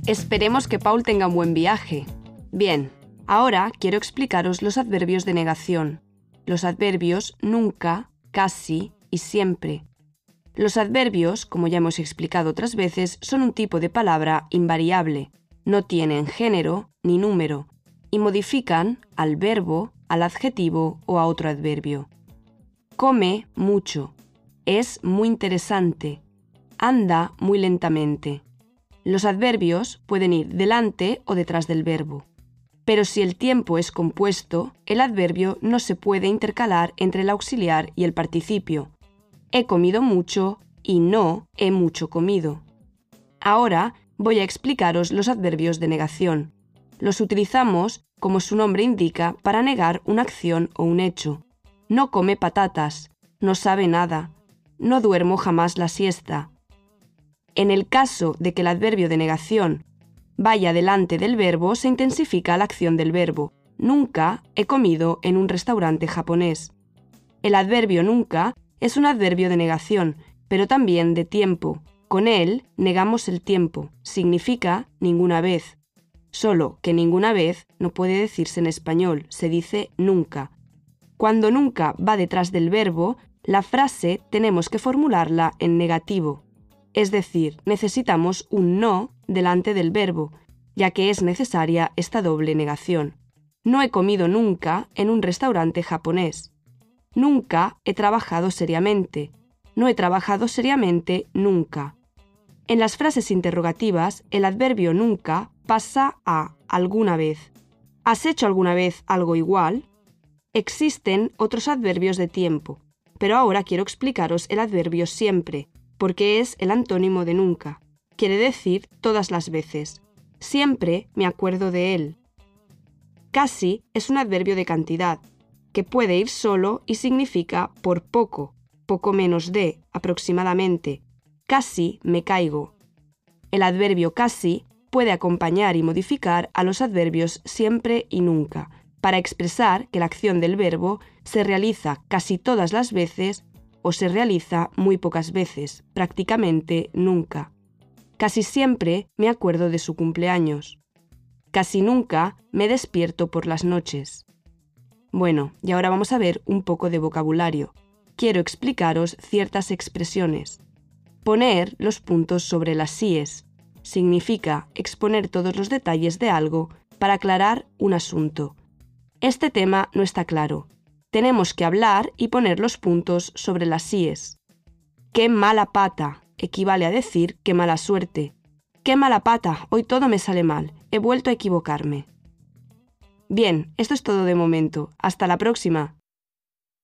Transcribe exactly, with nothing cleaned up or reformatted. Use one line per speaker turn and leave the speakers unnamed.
Esperemos que Paul tenga un buen viaje. Bien, ahora quiero explicaros los adverbios de negación. Los adverbios nunca, casi y siempre. Los adverbios, como ya hemos explicado otras veces, son un tipo de palabra invariable. No tienen género ni número y modifican al verbo, al adjetivo o a otro adverbio. Come mucho. Es muy interesante. Anda muy lentamente. Los adverbios pueden ir delante o detrás del verbo. Pero si el tiempo es compuesto, el adverbio no se puede intercalar entre el auxiliar y el participio. He comido mucho y no he mucho comido. Ahora voy a explicaros los adverbios de negación. Los utilizamos, como su nombre indica, para negar una acción o un hecho. No come patatas, no sabe nada, no duermo jamás la siesta. En el caso de que el adverbio de negación vaya delante del verbo, se intensifica la acción del verbo. Nunca he comido en un restaurante japonés. El adverbio nunca es un adverbio de negación, pero también de tiempo. Con él negamos el tiempo. Significa ninguna vez. Solo que ninguna vez no puede decirse en español, se dice nunca. Cuando nunca va detrás del verbo, la frase tenemos que formularla en negativo. Es decir, necesitamos un no delante del verbo, ya que es necesaria esta doble negación. No he comido nunca en un restaurante japonés. Nunca he trabajado seriamente. No he trabajado seriamente nunca. En las frases interrogativas, el adverbio nunca pasa a alguna vez. ¿Has hecho alguna vez algo igual? Existen otros adverbios de tiempo, pero ahora quiero explicaros el adverbio siempre, porque es el antónimo de nunca. Quiere decir todas las veces. Siempre me acuerdo de él. Casi es un adverbio de cantidad, que puede ir solo y significa por poco, poco menos de, aproximadamente. Casi me caigo. El adverbio casi puede acompañar y modificar a los adverbios siempre y nunca, para expresar que la acción del verbo se realiza casi todas las veces o se realiza muy pocas veces, prácticamente nunca. Casi siempre me acuerdo de su cumpleaños. Casi nunca me despierto por las noches. Bueno, y ahora vamos a ver un poco de vocabulario. Quiero explicaros ciertas expresiones. Poner los puntos sobre las síes. Significa exponer todos los detalles de algo para aclarar un asunto. Este tema no está claro. Tenemos que hablar y poner los puntos sobre las síes. ¡Qué mala pata! Equivale a decir ¡qué mala suerte! ¡Qué mala pata! Hoy todo me sale mal. He vuelto a equivocarme. Bien, esto es todo de momento. Hasta la próxima.